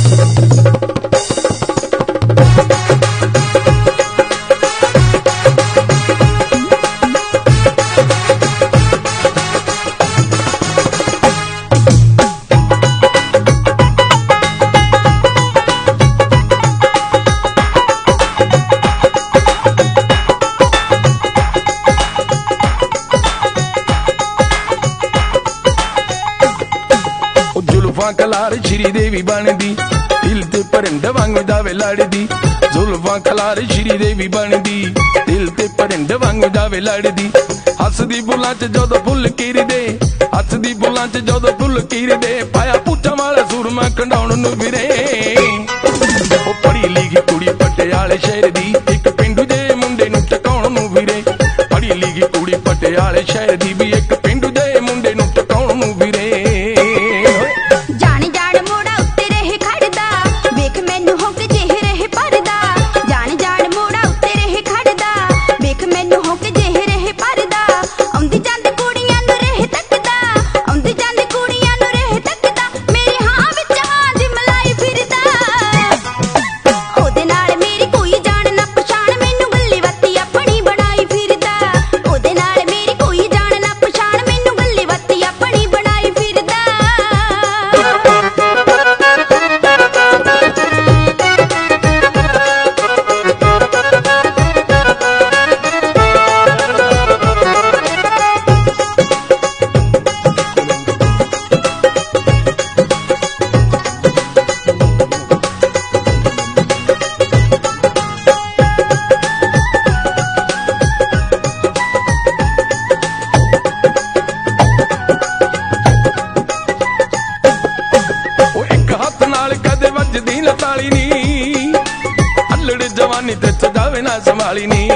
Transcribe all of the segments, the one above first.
colour Shri देवी बनदी दिल ते परिंद वांग जावे लड़दी जुल्फां कलार श्री देवी बनदी दिल ते परिंद वांग जावे लड़दी हसदी बुलां च जदों फुल कीरदे हसदी बुलां च जदों फुल कीरदे पाया पुछां वाला सुरमा कंडाउण नूं विरे ओ पढ़ी लिखी कुड़ी पटियाले शहर दी एक पिंडू दे मुंडे नूं टकाउण नूं विरे पढ़ी लिखी कुड़ी पटियाले शहर दी भी एक पिंडू दे मुंडे नूं टकाउण नूं विरे ताली नी अल्लड़ जवानी ते सजावे ना संभाली नी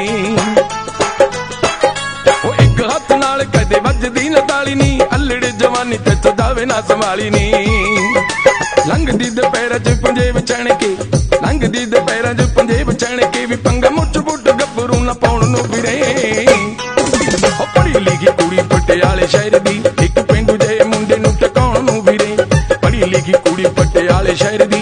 ओ एक हाथ नाल कदे वजदी ना ताली नी अल्लड़ जवानी ते सजावे ना संभाली नी लंघदी दे पैरां च पंजेब चण के लंघदी दे पैरां च पंजेब चण के भी पंगा मुठ बुट गब्बरू ना पाउण नूं विरे ओ पढ़ी लिखी कुड़ी पटियाले शहर दी एक पिंडू दे मुंडे नूं टकाउण नूं विरे पढ़ी लिखी कुड़ी पटियाले शहर दी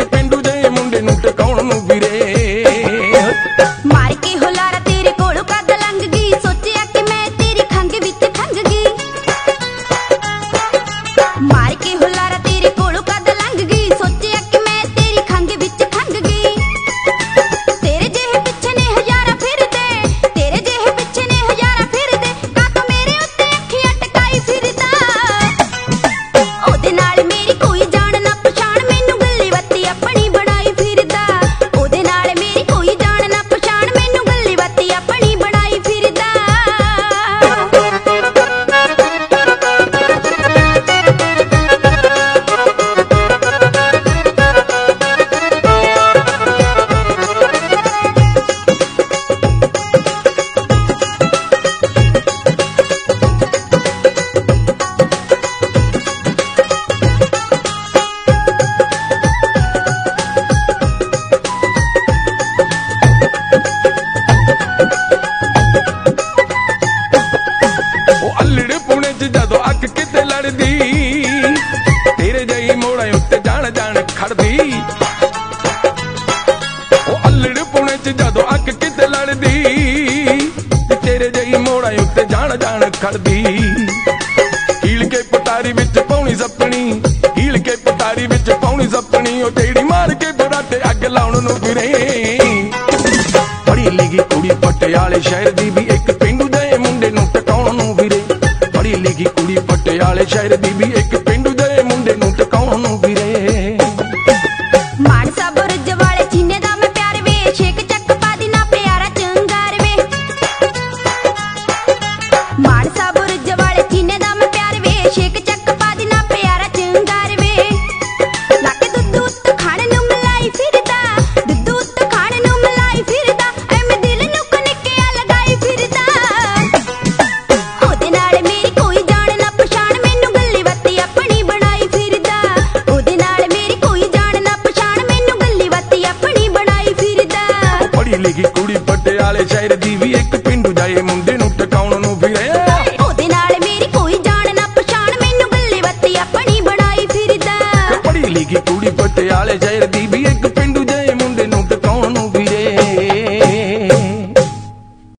खड़दी हील के पटारी विच पाउणी सपनी हील के पटारी विच पाउणी सपनी ओ टेड़ी मार के बराटे अग लाउण नूं फिरे पढ़ी लिखी कुड़ी पटियाले शहर दी भी एक पिंडू दे मुंडे नूं टकाउण नूं फिरे पढ़ी लिखी कुड़ी पटियाले शहर दी भी एक पिंडू दे मुंडे नूं टकाउण नूं फिरे मानसा बुरज वाले चीने दा मैं प्यार वे शेक चक पा दी ना प्यारा चंगार वे मानसा बुरज वाले चीने दा मैं प्यार वे शेक चक पा दी ना प्यारा चंगार वे लाके दुद्ध उत्त खाने नूं मलाई फिरदा दुद्ध उत्त खाने नूं मलाई फिरदा ऐ मैं दिल नूं कनिक्कियां लगाई फिरदा ओदे नाल मेरी कोई जान ना पछाण मैनू गल्ली वत्ती अपनी बनाई फिरदा ओदे नाल मेरी कोई जान ना पछाण मैनू गल्ली वत्ती अपनी बनाई फिरदा पढ़ी लिखी कुड़ी पटियाले शहर दी भी एक पिंडू जाए मुंडे नूं टकाउण नूं फिरे ओदे नाल मेरी कोई जान ना पछाण मैनू गल्ली वत्ती अपनी बनाई फिरदा पढ़ी लिखी कुड़ी पटियाले ਪਟਿਆਲੇ ਸ਼ਹਿਰ ਦੀ ਵੀ ਇੱਕ